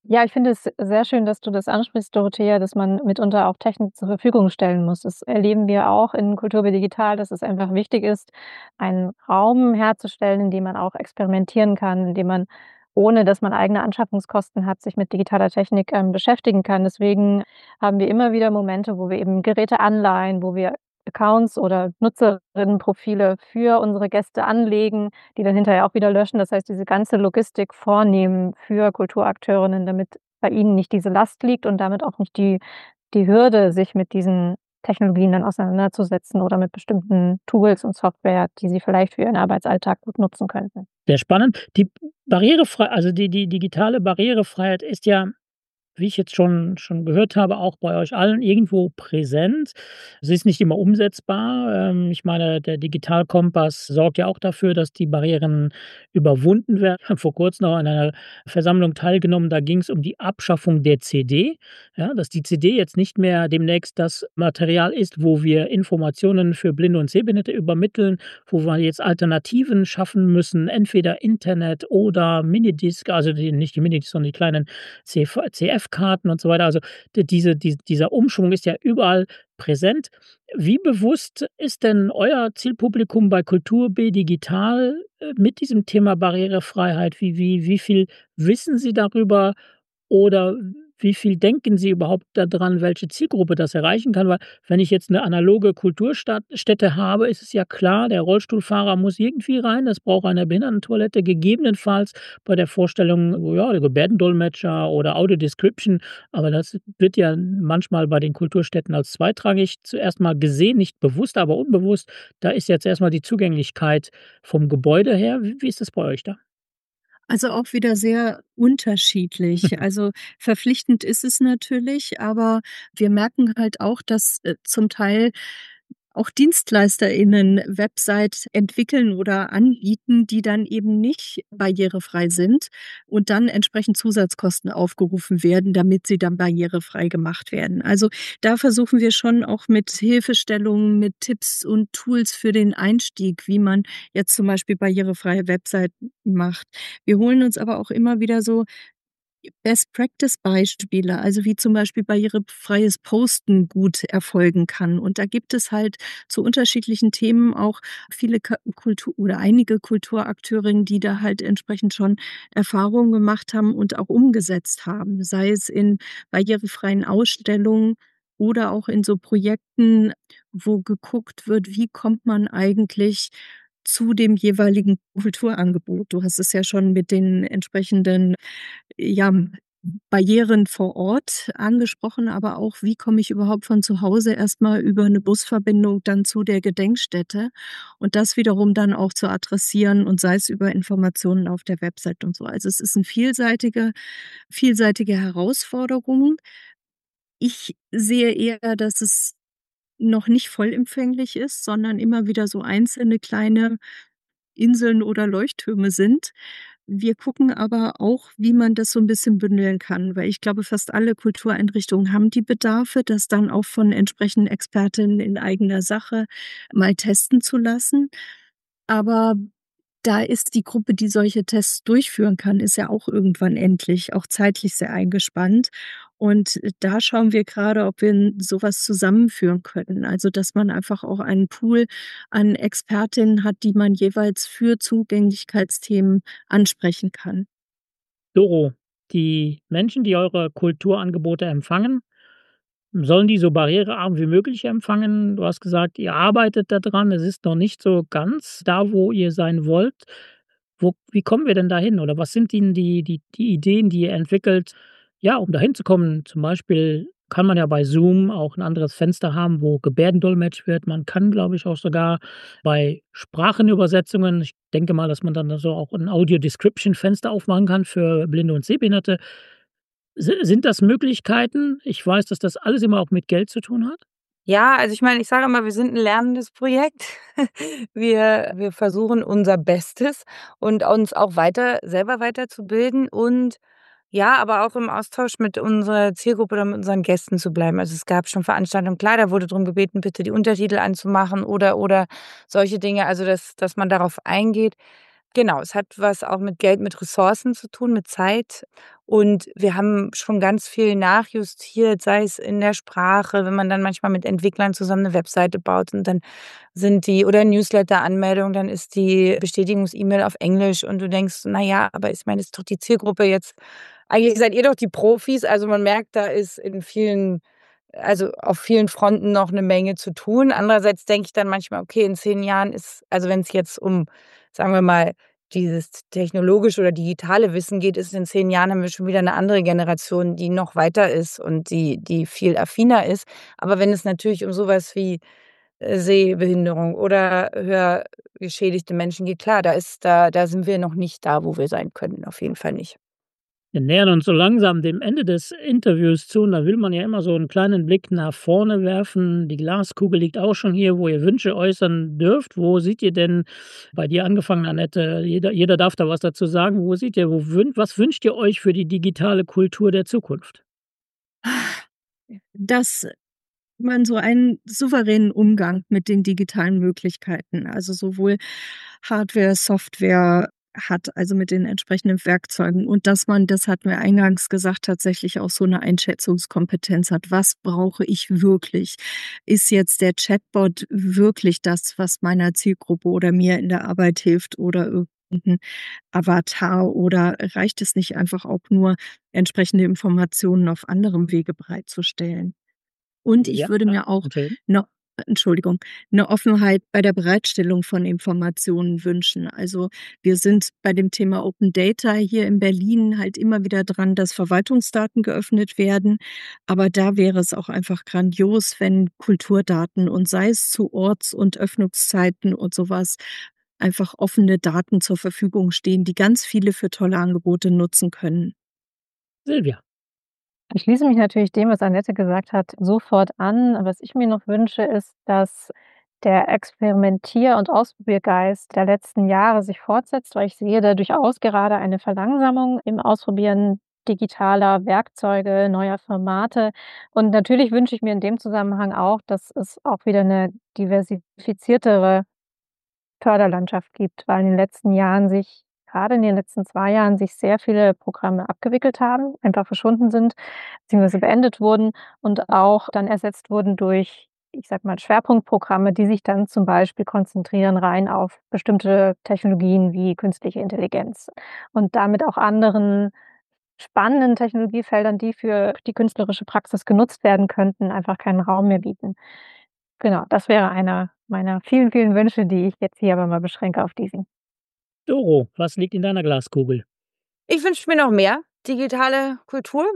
Ja, ich finde es sehr schön, dass du das ansprichst, Dorothea, dass man mitunter auch Technik zur Verfügung stellen muss. Das erleben wir auch in Kultur wie digital, dass es einfach wichtig ist, einen Raum herzustellen, in dem man auch experimentieren kann, in dem man, ohne dass man eigene Anschaffungskosten hat, sich mit digitaler Technik, beschäftigen kann. Deswegen haben wir immer wieder Momente, wo wir eben Geräte anleihen, wo wir Accounts oder Nutzerinnenprofile für unsere Gäste anlegen, die dann hinterher auch wieder löschen. Das heißt, diese ganze Logistik vornehmen für Kulturakteurinnen, damit bei ihnen nicht diese Last liegt und damit auch nicht die Hürde, sich mit diesen Technologien dann auseinanderzusetzen oder mit bestimmten Tools und Software, die sie vielleicht für ihren Arbeitsalltag gut nutzen könnten. Sehr spannend. Die digitale Barrierefreiheit ist ja, wie ich jetzt schon gehört habe, auch bei euch allen irgendwo präsent. Sie ist nicht immer umsetzbar. Ich meine, der Digitalkompass sorgt ja auch dafür, dass die Barrieren überwunden werden. Ich habe vor Kurzem noch an einer Versammlung teilgenommen, da ging es um die Abschaffung der CD, ja, dass die CD jetzt nicht mehr demnächst das Material ist, wo wir Informationen für Blinde und Sehbehinderte übermitteln, wo wir jetzt Alternativen schaffen müssen, entweder Internet oder Minidisc, also nicht die Minidisc, sondern die kleinen CF-Karten und so weiter. Also dieser Umschwung ist ja überall präsent. Wie bewusst ist denn euer Zielpublikum bei Kultur B Digital mit diesem Thema Barrierefreiheit? Wie viel wissen Sie darüber oder wie viel denken Sie überhaupt daran, welche Zielgruppe das erreichen kann? Weil wenn ich jetzt eine analoge Kulturstätte habe, ist es ja klar, der Rollstuhlfahrer muss irgendwie rein. Das braucht eine Behindertentoilette, gegebenenfalls bei der Vorstellung, oh ja, der Gebärdendolmetscher oder Audio-Description. Aber das wird ja manchmal bei den Kulturstätten als zweitrangig zuerst mal gesehen, nicht bewusst, aber unbewusst. Da ist jetzt erst mal die Zugänglichkeit vom Gebäude her. Wie ist das bei euch da? Also auch wieder sehr unterschiedlich. Also verpflichtend ist es natürlich, aber wir merken halt auch, dass, zum Teil auch DienstleisterInnen Website entwickeln oder anbieten, die dann eben nicht barrierefrei sind und dann entsprechend Zusatzkosten aufgerufen werden, damit sie dann barrierefrei gemacht werden. Also, da versuchen wir schon auch mit Hilfestellungen, mit Tipps und Tools für den Einstieg, wie man jetzt zum Beispiel barrierefreie Webseiten macht. Wir holen uns aber auch immer wieder so Best-Practice-Beispiele, also wie zum Beispiel barrierefreies Posten gut erfolgen kann. Und da gibt es halt zu unterschiedlichen Themen auch viele Kultur oder einige Kulturakteurinnen, die da halt entsprechend schon Erfahrungen gemacht haben und auch umgesetzt haben, sei es in barrierefreien Ausstellungen oder auch in so Projekten, wo geguckt wird, wie kommt man eigentlich zu dem jeweiligen Kulturangebot. Du hast es ja schon mit den entsprechenden, ja, Barrieren vor Ort angesprochen, aber auch, wie komme ich überhaupt von zu Hause erstmal über eine Busverbindung dann zu der Gedenkstätte und das wiederum dann auch zu adressieren und sei es über Informationen auf der Website und so. Also, es ist 'n vielseitige Herausforderung. Ich sehe eher, dass es noch nicht vollempfänglich ist, sondern immer wieder so einzelne kleine Inseln oder Leuchttürme sind. Wir gucken aber auch, wie man das so 'n bisschen bündeln kann, weil ich glaube, fast alle Kultureinrichtungen haben die Bedarfe, das dann auch von entsprechenden Expertinnen in eigener Sache mal testen zu lassen. Aber da ist die Gruppe, die solche Tests durchführen kann, ist ja auch irgendwann endlich, auch zeitlich sehr eingespannt. Und da schauen wir grade, ob wir 'n so was zusammenführen können. Also, dass man einfach auch einen Pool an Expertinnen hat, die man jeweils für Zugänglichkeitsthemen ansprechen kann. Doro, die Menschen, die eure Kulturangebote empfangen, sollen die so barrierearm wie möglich empfangen? Du hast gesagt, ihr arbeitet da dran. Es ist noch nicht so ganz da, wo ihr sein wollt. Wie kommen wir denn dahin? Oder was sind Ihnen die Ideen, die ihr entwickelt, ja, um dahin zu kommen? Zum Beispiel kann man ja bei Zoom auch ein anderes Fenster haben, wo gebärdendolmetscht wird. Man kann, glaube ich, auch sogar bei Sprachenübersetzungen, ich denke mal, dass man dann so auch ein Audio-Description-Fenster aufmachen kann für Blinde und Sehbehinderte. Sind das Möglichkeiten? Ich weiß, dass das alles immer auch mit Geld zu tun hat. Ja, also ich meine, ich sage immer, wir sind ein lernendes Projekt. Wir versuchen unser Bestes und uns auch selber weiterzubilden und ja, aber auch im Austausch mit unserer Zielgruppe oder mit unseren Gästen zu bleiben. Also, es gab schon Veranstaltungen, klar, da wurde drum gebeten, bitte die Untertitel anzumachen oder solche Dinge, also dass man darauf eingeht. Genau, es hat was auch mit Geld, mit Ressourcen zu tun, mit Zeit. Und wir haben schon ganz viel nachjustiert, sei es in der Sprache, wenn man dann manchmal mit Entwicklern zusammen eine Webseite baut und dann sind die oder Newsletter-Anmeldung, dann ist die Bestätigungs-E-Mail auf Englisch und du denkst: „Na ja, aber ich meine, ist doch die Zielgruppe jetzt eigentlich seid ihr doch die Profis.“ Also, man merkt, da ist auf vielen Fronten noch eine Menge zu tun. Andererseits denke ich dann manchmal: „Okay, in 10 Jahren wenn es jetzt um, sagen wir mal, dieses technologische oder digitale Wissen geht, ist in 10 Jahren haben wir schon wieder eine andere Generation, die noch weiter ist und die viel affiner ist.“ Aber wenn es natürlich um sowas wie, Sehbehinderung oder hörgeschädigte Menschen geht, klar, da sind wir noch nicht da, wo wir sein können, auf jeden Fall nicht. Wir nähern uns so langsam dem Ende des Interviews zu und da will man ja immer so einen kleinen Blick nach vorne werfen. Die Glaskugel liegt auch schon hier, wo ihr Wünsche äußern dürft. Wo seht ihr denn bei dir angefangen, Annette, jeder darf da was dazu sagen. Wo seht ihr was wünscht ihr euch für die digitale Kultur der Zukunft? Dass man so einen souveränen Umgang mit den digitalen Möglichkeiten, also sowohl Hardware, Software hat, also mit den entsprechenden Werkzeugen und dass man, das hatten wir eingangs gesagt, tatsächlich auch so eine Einschätzungskompetenz hat. Was brauche ich wirklich? Ist jetzt der Chatbot wirklich das, was meiner Zielgruppe oder mir in der Arbeit hilft oder irgendein Avatar oder reicht es nicht einfach auch nur, entsprechende Informationen auf anderem Wege bereitzustellen? Und ich Ja, würde mir auch Entschuldigung. 'ne Entschuldigung, 'ne Offenheit bei der Bereitstellung von Informationen wünschen. Also, wir sind bei dem Thema Open Data hier in Berlin halt immer wieder dran, dass Verwaltungsdaten geöffnet werden. Aber da wäre es auch einfach grandios, wenn Kulturdaten und sei es zu Orts und Öffnungszeiten und so was, einfach offene Daten zur Verfügung stehen, die ganz viele für tolle Angebote nutzen können. Silvia. Ich schließe mich natürlich dem, was Annette gesagt hat, sofort an. Was ich mir noch wünsche, ist, dass der Experimentier- und Ausprobiergeist der letzten Jahre sich fortsetzt, weil ich sehe da durchaus gerade eine Verlangsamung im Ausprobieren digitaler Werkzeuge, neuer Formate. Und natürlich wünsche ich mir in dem Zusammenhang auch, dass es auch wieder eine diversifiziertere Förderlandschaft gibt, weil in den letzten Jahren sich gerade in den letzten 2 Jahren sich sehr viele Programme abgewickelt haben, einfach verschwunden sind, beziehungsweise beendet wurden und auch dann ersetzt wurden durch, ich sage mal, Schwerpunktprogramme, die sich dann zum Beispiel konzentrieren rein auf bestimmte Technologien wie künstliche Intelligenz und damit auch anderen spannenden Technologiefeldern, die für die künstlerische Praxis genutzt werden könnten, einfach keinen Raum mehr bieten. Genau, das wäre einer meiner vielen, vielen Wünsche, die ich jetzt hier aber mal beschränke auf diesen. Doro, was liegt in deiner Glaskugel? Ich wünsche mir noch mehr digitale Kultur.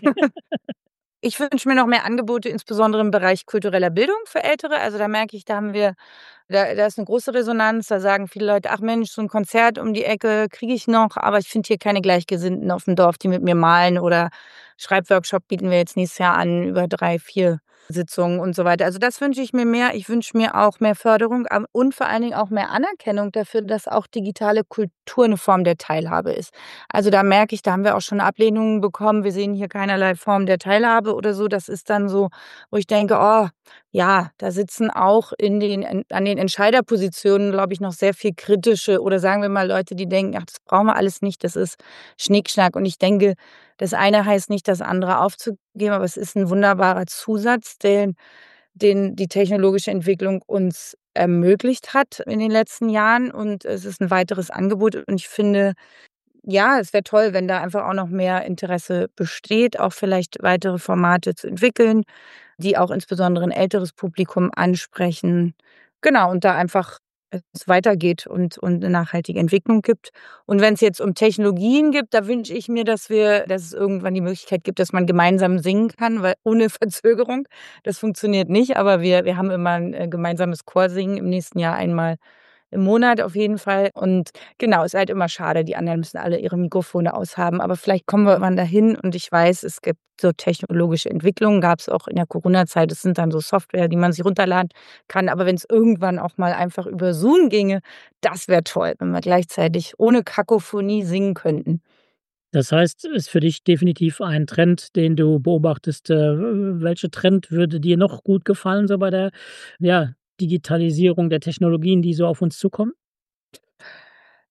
Ich wünsche mir noch mehr Angebote, insbesondere im Bereich kultureller Bildung für Ältere. Also, da merke ich, da ist 'ne große Resonanz. Da sagen viele Leute: „Ach Mensch, so 'n Konzert um die Ecke kriege ich noch, aber ich finde hier keine Gleichgesinnten aufm Dorf, die mit mir malen“, oder Schreibworkshop bieten wir jetzt nächstes Jahr an über 3, 4 Sitzungen und so weiter. Also, das wünsche ich mir mehr. Ich wünsche mir auch mehr Förderung, und vor allen Dingen auch mehr Anerkennung dafür, dass auch digitale Kultur 'ne Form der Teilhabe ist. Also, da merke ich, da haben wir auch schon Ablehnungen bekommen. Wir sehen hier keinerlei Form der Teilhabe oder so. Das ist dann so, wo ich denke: „Oh, ja, da sitzen auch an den Entscheiderpositionen, glaube ich, noch sehr viel kritische oder sagen wir mal Leute, die denken: ‚Ach, das brauchen wir alles nicht, das ist Schnickschnack.‘“ Und ich denke, das eine heißt nicht, das andere aufzugeben, aber es ist 'n wunderbarer Zusatz, den die technologische Entwicklung uns ermöglicht hat in den letzten Jahren. Und es ist 'n weiteres Angebot. Und ich finde, ja, es wäre toll, wenn da einfach auch noch mehr Interesse besteht, auch vielleicht weitere Formate zu entwickeln, die auch insbesondere 'n älteres Publikum ansprechen. Genau, und da einfach es weitergeht und 'ne nachhaltige Entwicklung gibt. Und wenn's jetzt um Technologien gibt, da wünsche ich mir, dass es irgendwann die Möglichkeit gibt, dass man gemeinsam singen kann, weil ohne Verzögerung. Das funktioniert nicht, aber wir haben immer 'n, gemeinsames Chorsingen im nächsten Jahr einmal im Monat auf jeden Fall. Und genau, ist halt immer schade, die anderen müssen alle ihre Mikrofone aushaben, aber vielleicht kommen wir irgendwann dahin. Und ich weiß, es gibt so technologische Entwicklungen, gab's auch in der Corona-Zeit. Das sind dann so Software, die man sich runterladen kann. Aber wenn's irgendwann auch mal einfach über Zoom ginge, das wäre toll, wenn wir gleichzeitig ohne Kakophonie singen könnten. Das heißt, ist für dich definitiv ein Trend, den du beobachtest. Welcher Trend würde dir noch gut gefallen, so bei der, ja, Digitalisierung der Technologien, die so auf uns zukommen?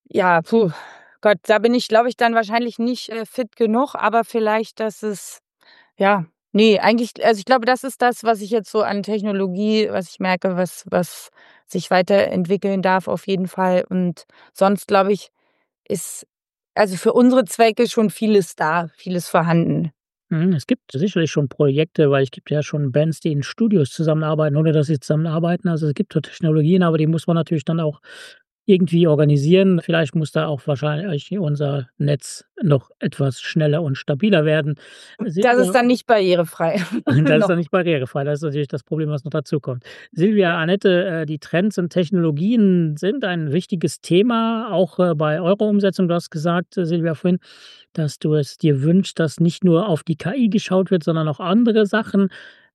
Ja, Gott, da bin ich, glaube ich, dann wahrscheinlich nicht, fit genug, aber vielleicht, dass es ja, ne, eigentlich also, ich glaube, das ist das, was ich jetzt so an Technologie was ich merke, was sich weiterentwickeln darf auf jeden Fall. Und sonst, glaube ich, ist also, für unsere Zwecke schon vieles da, vieles vorhanden. Es gibt sicherlich schon Projekte, weil es gibt ja schon Bands, die in Studios zusammenarbeiten, ohne dass sie zusammenarbeiten. Also, es gibt so Technologien, aber die muss man natürlich dann auch irgendwie organisieren. Vielleicht muss da auch wahrscheinlich unser Netz noch etwas schneller und stabiler werden. Das ist Silvia, dann nicht barrierefrei. das ist Noch. dann nicht barrierefrei. Das ist natürlich das Problem, was noch dazukommt. Silvia, Annette, die Trends und Technologien sind ein wichtiges Thema, auch, bei eurer Umsetzung. Du hast gesagt, Silvia, vorhin, dass du es dir wünschst, dass nicht nur auf die KI geschaut wird, sondern auch andere Sachen.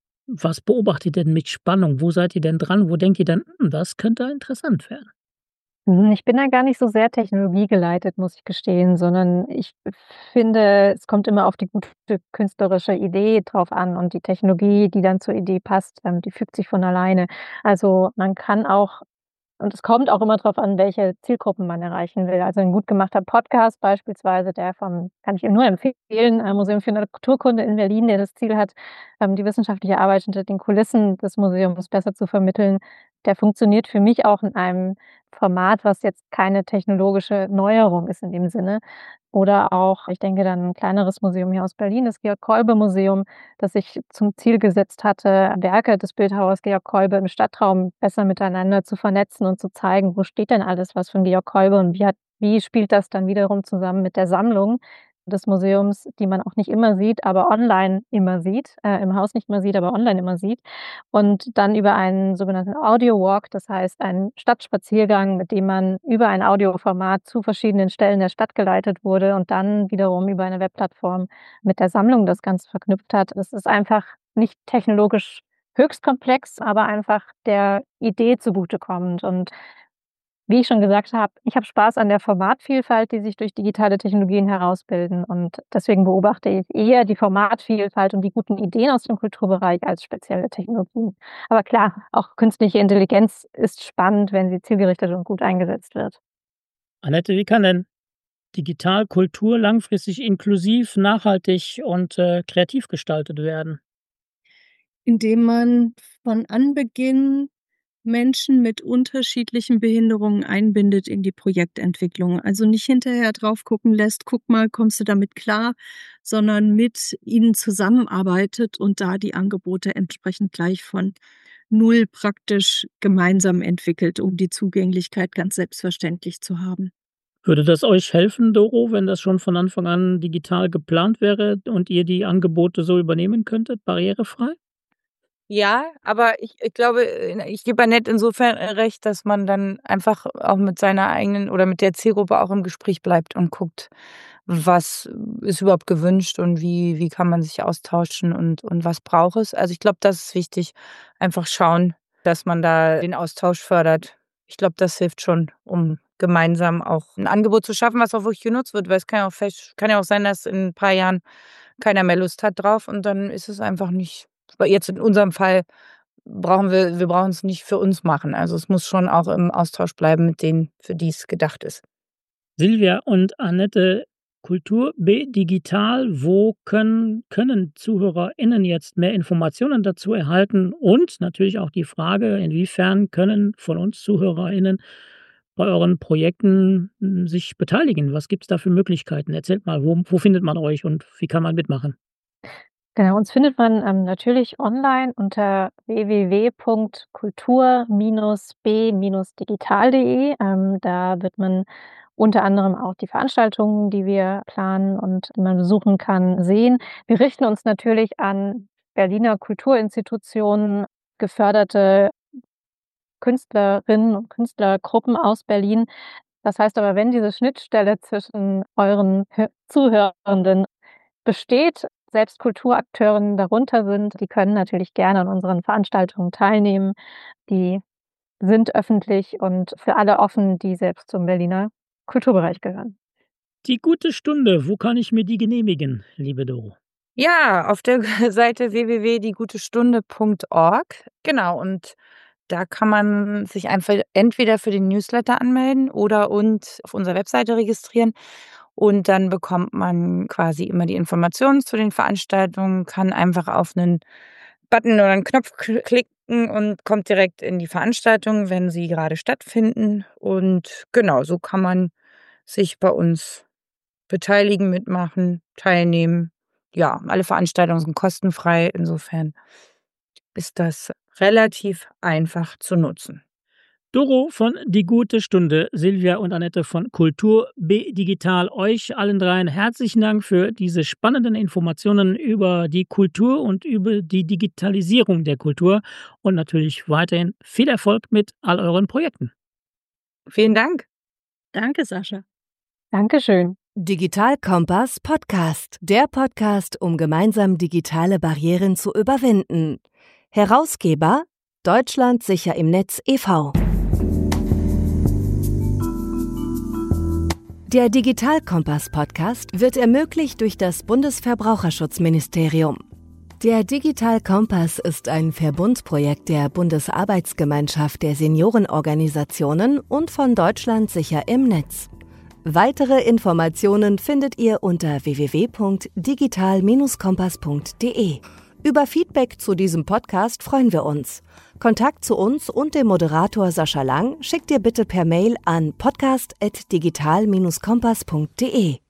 Was beobachtet ihr denn mit Spannung? Wo seid ihr denn dran? Wo denkt ihr dann: das könnte interessant werden?“ Ich bin da gar nicht so sehr technologiegeleitet, muss ich gestehen, sondern ich finde, es kommt immer auf die gute künstlerische Idee drauf an und die Technologie, die dann zur Idee passt, die fügt sich von alleine. Also, man kann auch und es kommt auch immer drauf an, welche Zielgruppen man erreichen will. Also, 'n gut gemachter Podcast beispielsweise, der vom kann ich Ihnen nur empfehlen, Museum für Naturkunde in Berlin, der das Ziel hat, die wissenschaftliche Arbeit hinter den Kulissen des Museums besser zu vermitteln. Der funktioniert für mich auch in einem Format, was jetzt keine technologische Neuerung ist in dem Sinne. Oder auch, ich denke dann 'n kleineres Museum hier aus Berlin, das Georg-Kolbe-Museum, das sich zum Ziel gesetzt hatte, Werke des Bildhauers Georg Kolbe im Stadtraum besser miteinander zu vernetzen und zu zeigen, wo steht denn alles was von Georg Kolbe und wie spielt das dann wiederum zusammen mit der Sammlung des Museums, die man auch nicht immer sieht, aber online immer sieht, im Haus nicht mehr sieht, aber online immer sieht. Und dann über einen sogenannten Audio Walk, das heißt einen Stadtspaziergang, mit dem man über ein Audioformat zu verschiedenen Stellen der Stadt geleitet wurde und dann wiederum über eine Webplattform mit der Sammlung das Ganze verknüpft hat. Es ist einfach nicht technologisch höchst komplex, aber einfach der Idee zugutekommend. Und wie ich schon gesagt habe, ich habe Spaß an der Formatvielfalt, die sich durch digitale Technologien herausbilden und deswegen beobachte ich eher die Formatvielfalt und die guten Ideen aus dem Kulturbereich als spezielle Technologien. Aber klar, auch künstliche Intelligenz ist spannend, wenn sie zielgerichtet und gut eingesetzt wird. Annette, wie kann denn Digitalkultur langfristig inklusiv, nachhaltig und, kreativ gestaltet werden? Indem man von Anbeginn Menschen mit unterschiedlichen Behinderungen einbindet in die Projektentwicklung. Also nicht hinterher drauf gucken lässt: „Guck mal, kommst du damit klar?“, sondern mit ihnen zusammenarbeitet und da die Angebote entsprechend gleich von null praktisch gemeinsam entwickelt, um die Zugänglichkeit ganz selbstverständlich zu haben. Würde das euch helfen, Doro, wenn das schon von Anfang an digital geplant wäre und ihr die Angebote so übernehmen könntet, barrierefrei? Ja, aber ich glaube, ich gebe Annette insofern, recht, dass man dann einfach auch mit seiner eigenen oder mit der Zielgruppe auch im Gespräch bleibt und guckt, was ist überhaupt gewünscht und wie kann man sich austauschen und was braucht es. Also, ich glaube, das ist wichtig. Einfach schauen, dass man da den Austausch fördert. Ich glaube, das hilft schon, um gemeinsam auch ein Angebot zu schaffen, was auch wirklich genutzt wird, weil es kann ja auch sein, dass in 'n paar Jahren keiner mehr Lust hat drauf und dann ist es einfach nicht weil jetzt in unserem Fall wir brauchen es nicht für uns machen. Also, es muss schon auch im Austausch bleiben mit denen, für die es gedacht ist. Silvia und Annette, Kultur digital, wo können ZuhörerInnen jetzt mehr Informationen dazu erhalten? Und natürlich auch die Frage, inwiefern können von uns ZuhörerInnen bei euren Projekten, sich beteiligen? Was gibt es da für Möglichkeiten? Erzählt mal, wo findet man euch und wie kann man mitmachen? Genau, uns findet man, natürlich online unter www.kultur-b-digital.de. Da wird man unter anderem auch die Veranstaltungen, die wir planen und die man besuchen kann, sehen. Wir richten uns natürlich an Berliner Kulturinstitutionen, geförderte Künstlerinnen und Künstlergruppen aus Berlin. Das heißt aber, wenn diese Schnittstelle zwischen euren Zuhörenden besteht, selbst Kulturakteurinnen darunter sind, die können natürlich gerne an unseren Veranstaltungen teilnehmen. Die sind öffentlich und für alle offen, die selbst zum Berliner Kulturbereich gehören. Die gute Stunde, wo kann ich mir die genehmigen, liebe Doro? Ja, auf der Seite www.diegutestunde.org. Genau, und Da kann man sich einfach entweder für den Newsletter anmelden oder und auf unserer Webseite registrieren. Und dann bekommt man quasi immer die Informationen zu den Veranstaltungen, kann einfach auf einen Button oder einen Knopf klicken und kommt direkt in die Veranstaltung, wenn sie gerade stattfinden. Und genau, so kann man sich bei uns beteiligen, mitmachen, teilnehmen. Ja, alle Veranstaltungen sind kostenfrei. Insofern ist das relativ einfach zu nutzen. Doro von Die Gute Stunde, Silvia und Annette von Kultur B Digital, euch allen dreien herzlichen Dank für diese spannenden Informationen über die Kultur und über die Digitalisierung der Kultur und natürlich weiterhin viel Erfolg mit all euren Projekten. Vielen Dank. Danke, Sascha. Dankeschön. Digital Kompass Podcast, der Podcast, um gemeinsam digitale Barrieren zu überwinden. Herausgeber Deutschland sicher im Netz e.V. Der Digital Kompass Podcast wird ermöglicht durch das Bundesverbraucherschutzministerium. Der Digital Kompass ist ein Verbundprojekt der Bundesarbeitsgemeinschaft der Seniorenorganisationen und von Deutschland sicher im Netz. Weitere Informationen findet ihr unter www.digital-kompass.de. Über Feedback zu diesem Podcast freuen wir uns. Kontakt zu uns und dem Moderator Sascha Lang schickt ihr bitte per Mail an podcast@digital-kompass.de.